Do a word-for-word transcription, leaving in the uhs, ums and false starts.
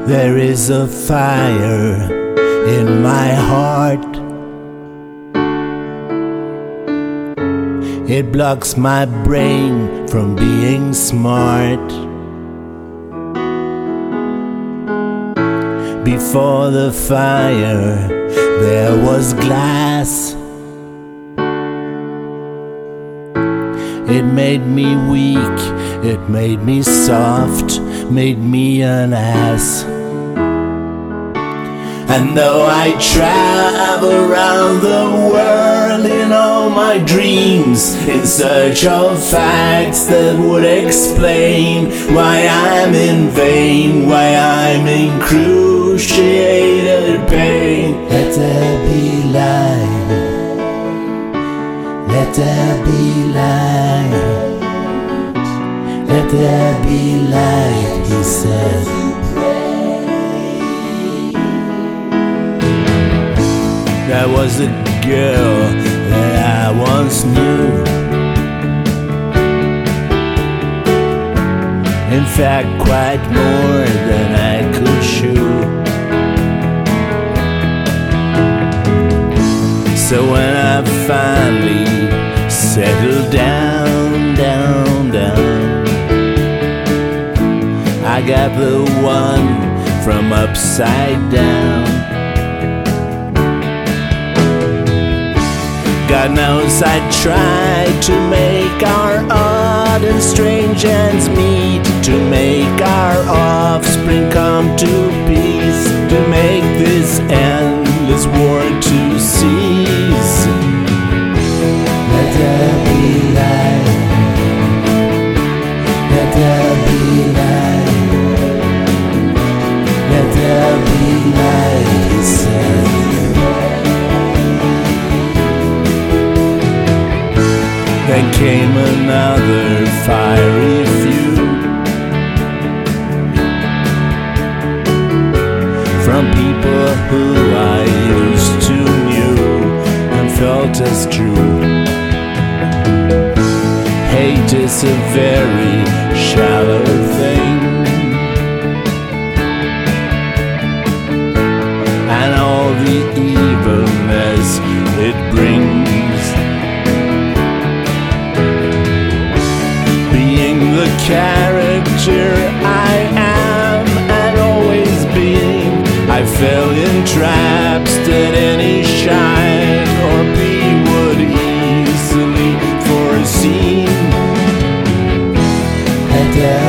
There is a fire in my heart. It blocks my brain from being smart. Before the fire, there was glass. It made me weak, it made me soft, made me an ass. And though I travel around the world in all my dreams, in search of facts that would explain why I'm in vain, why I'm in cruciated pain. Let there be light, let there be light, let there be light, he said. There was a girl that I once knew. In fact, quite more than I could chew. So when I finally settled down, down, down, I got the one from upside down. God knows I tried to make our odd and strange ends meet, to make our offspring come to peace, to make this endless war to cease. Let there be light, let there be light, let there be light, he said. Then came another fiery feud from people who I used to knew and felt as true. Hate is a very shallow thing, and all the evilness it brings. The character I am and always being, I fell in traps that any shy or bee would easily foresee. And